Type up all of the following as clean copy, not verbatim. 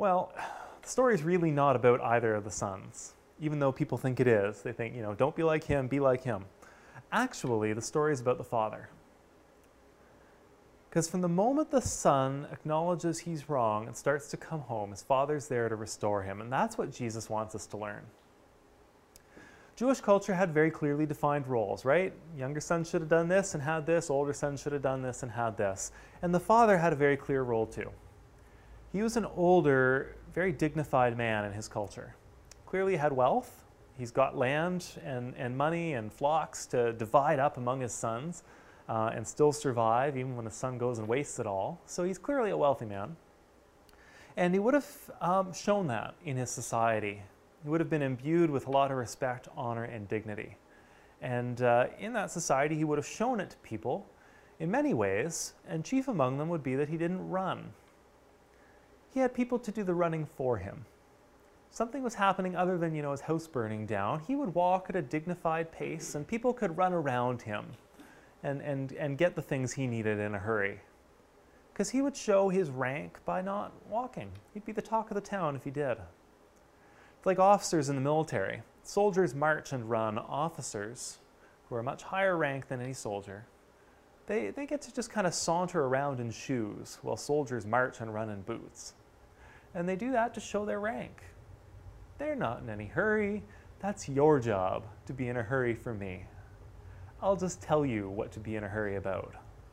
Well, the story is really not about either of the sons, even though people think it is. They think, don't be like him, be like him. Actually, the story is about the father. Because from the moment the son acknowledges he's wrong and starts to come home, his father's there to restore him. And that's what Jesus wants us to learn. Jewish culture had very clearly defined roles, right? Younger son should have done this and had this, older son should have done this and had this. And the father had a very clear role too. He was an older, very dignified man in his culture. Clearly had wealth. He's got land and money and flocks to divide up among his sons and still survive even when the son goes and wastes it all. So he's clearly a wealthy man. And he would have shown that in his society. He would have been imbued with a lot of respect, honor, and dignity. And in that society, he would have shown it to people in many ways, and chief among them would be that he didn't run. He had people to do the running for him. Something was happening other than, his house burning down. He would walk at a dignified pace, and people could run around him and get the things he needed in a hurry. Because he would show his rank by not walking. He'd be the talk of the town if he did. It's like officers in the military. Soldiers march and run. Officers, who are much higher rank than any soldier, they get to just kind of saunter around in shoes while soldiers march and run in boots. And they do that to show their rank. They're not in any hurry. That's your job, to be in a hurry for me. I'll just tell you what to be in a hurry about.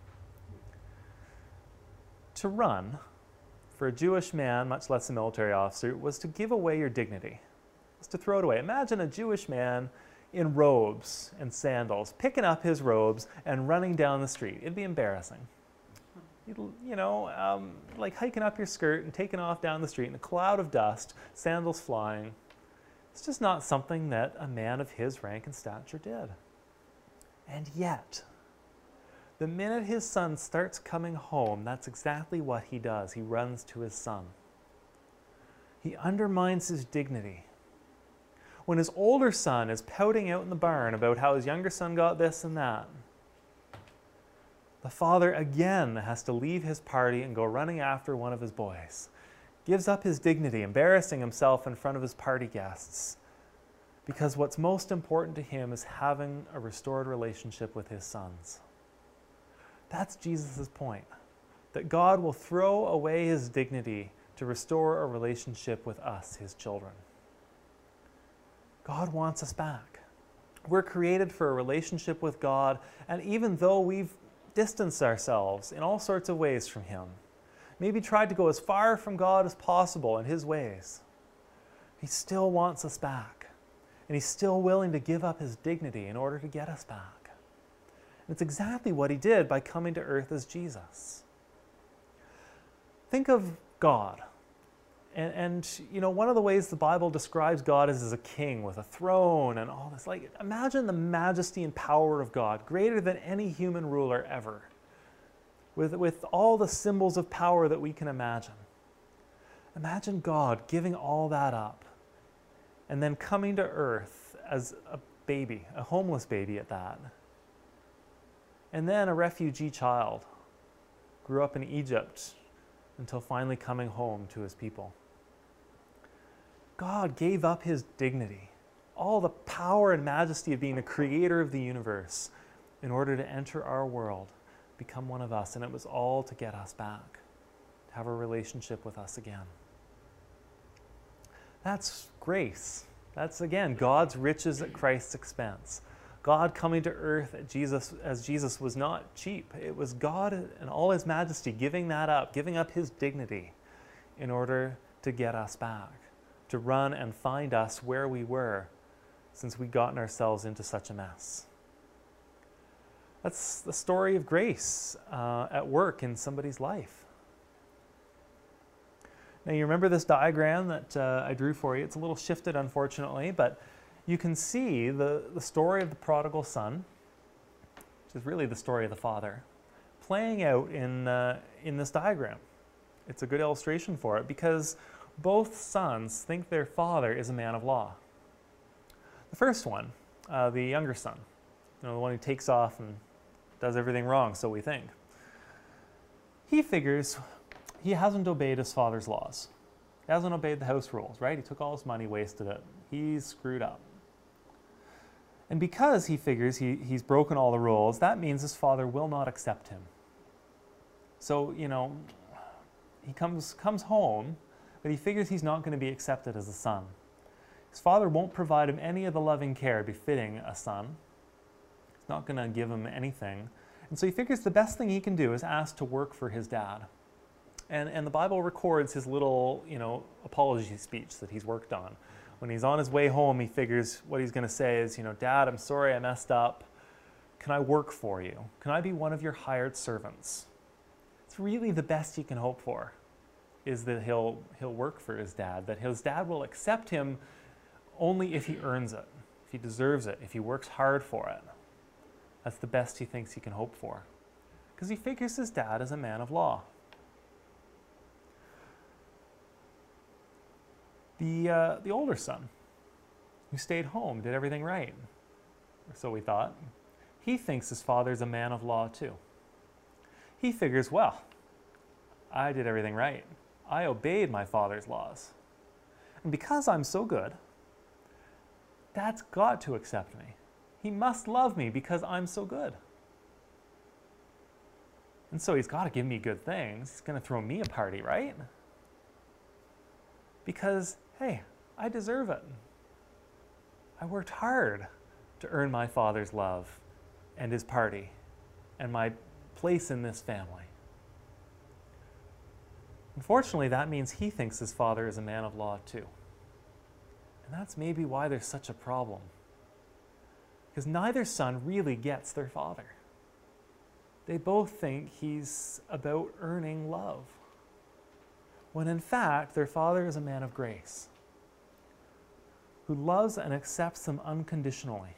To run, for a Jewish man, much less a military officer, was to give away your dignity. Was to throw it away. Imagine a Jewish man in robes and sandals, picking up his robes and running down the street. It'd be embarrassing. Like hiking up your skirt and taking off down the street in a cloud of dust, sandals flying. It's just not something that a man of his rank and stature did. And yet, the minute his son starts coming home, that's exactly what he does. He runs to his son. He undermines his dignity. When his older son is pouting out in the barn about how his younger son got this and that, the father again has to leave his party and go running after one of his boys. Gives up his dignity, embarrassing himself in front of his party guests. Because what's most important to him is having a restored relationship with his sons. That's Jesus' point. That God will throw away his dignity to restore a relationship with us, his children. God wants us back. We're created for a relationship with God, and even though we've distanced ourselves in all sorts of ways from him, maybe tried to go as far from God as possible in his ways, he still wants us back. And he's still willing to give up his dignity in order to get us back. And it's exactly what he did by coming to earth as Jesus. Think of God. And one of the ways the Bible describes God is as a king with a throne and all this. Like, imagine the majesty and power of God, greater than any human ruler ever, with all the symbols of power that we can imagine. Imagine God giving all that up and then coming to earth as a baby, a homeless baby at that. And then a refugee child, grew up in Egypt until finally coming home to his people. God gave up his dignity, all the power and majesty of being the creator of the universe, in order to enter our world, become one of us, and it was all to get us back, to have a relationship with us again. That's grace. That's, again, God's riches at Christ's expense. God coming to earth as Jesus was not cheap. It was God in all his majesty giving that up, giving up his dignity in order to get us back, to run and find us where we were since we'd gotten ourselves into such a mess. That's the story of grace at work in somebody's life. Now, you remember this diagram that I drew for you. It's a little shifted, unfortunately, but you can see the story of the prodigal son, which is really the story of the father, playing out in this diagram. It's a good illustration for it because both sons think their father is a man of law. The first one, the younger son, the one who takes off and does everything wrong, so we think. He figures he hasn't obeyed his father's laws. He hasn't obeyed the house rules, right? He took all his money, wasted it. He's screwed up. And because he figures he's broken all the rules, that means his father will not accept him. So, he comes home, but he figures he's not going to be accepted as a son. His father won't provide him any of the loving care befitting a son. He's not going to give him anything. And so he figures the best thing he can do is ask to work for his dad. And the Bible records his little, apology speech that he's worked on. When he's on his way home, he figures what he's going to say is, Dad, I'm sorry I messed up. Can I work for you? Can I be one of your hired servants? It's really the best he can hope for, is that he'll work for his dad, that his dad will accept him only if he earns it, if he deserves it, if he works hard for it. That's the best he thinks he can hope for, because he figures his dad is a man of law. The older son, who stayed home, did everything right, or so we thought. He thinks his father's a man of law too. He figures, well, I did everything right. I obeyed my father's laws. And because I'm so good, Dad's got to accept me. He must love me because I'm so good. And so he's got to give me good things. He's going to throw me a party, right? Because, hey, I deserve it. I worked hard to earn my father's love and his party and my place in this family. Unfortunately, that means he thinks his father is a man of law too. And that's maybe why there's such a problem. Because neither son really gets their father. They both think he's about earning love, when in fact their father is a man of grace, who loves and accepts them unconditionally.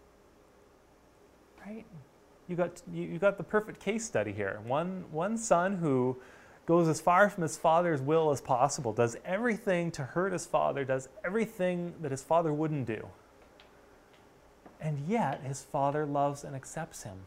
Right? You got the perfect case study here. One son who goes as far from his father's will as possible, does everything to hurt his father, does everything that his father wouldn't do. And yet his father loves and accepts him.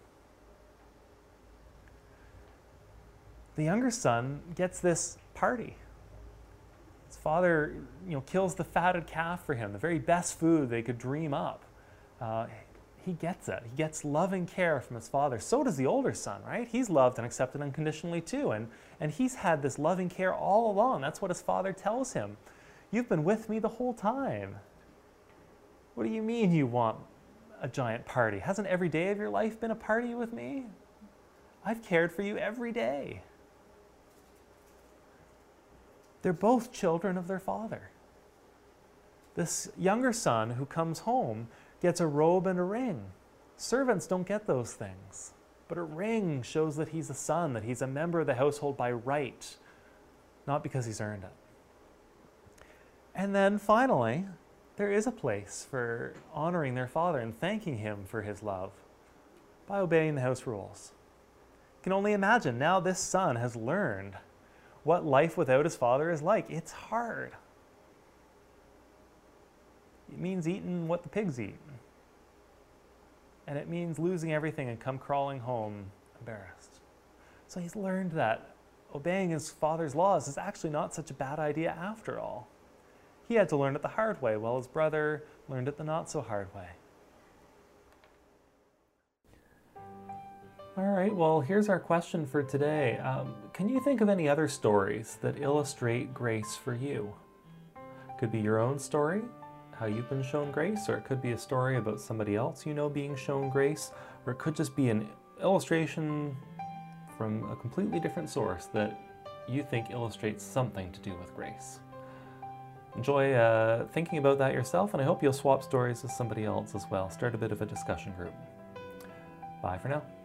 The younger son gets this party. His father, kills the fatted calf for him, the very best food they could dream up. He gets it. He gets loving care from his father. So does the older son, right? He's loved and accepted unconditionally too. And he's had this loving care all along. That's what his father tells him. You've been with me the whole time. What do you mean you want a giant party? Hasn't every day of your life been a party with me? I've cared for you every day. They're both children of their father. This younger son who comes home gets a robe and a ring. Servants don't get those things. But a ring shows that he's a son, that he's a member of the household by right, not because he's earned it. And then finally, there is a place for honoring their father and thanking him for his love by obeying the house rules. You can only imagine now this son has learned what life without his father is like. It's hard. It means eating what the pigs eat. And it means losing everything and come crawling home embarrassed. So he's learned that obeying his father's laws is actually not such a bad idea after all. He had to learn it the hard way, while his brother learned it the not so hard way. All right, well, here's our question for today. Can you think of any other stories that illustrate grace for you? Could be your own story, how you've been shown grace, or it could be a story about somebody else being shown grace, or it could just be an illustration from a completely different source that you think illustrates something to do with grace. Enjoy thinking about that yourself, and I hope you'll swap stories with somebody else as well. Start a bit of a discussion group. Bye for now.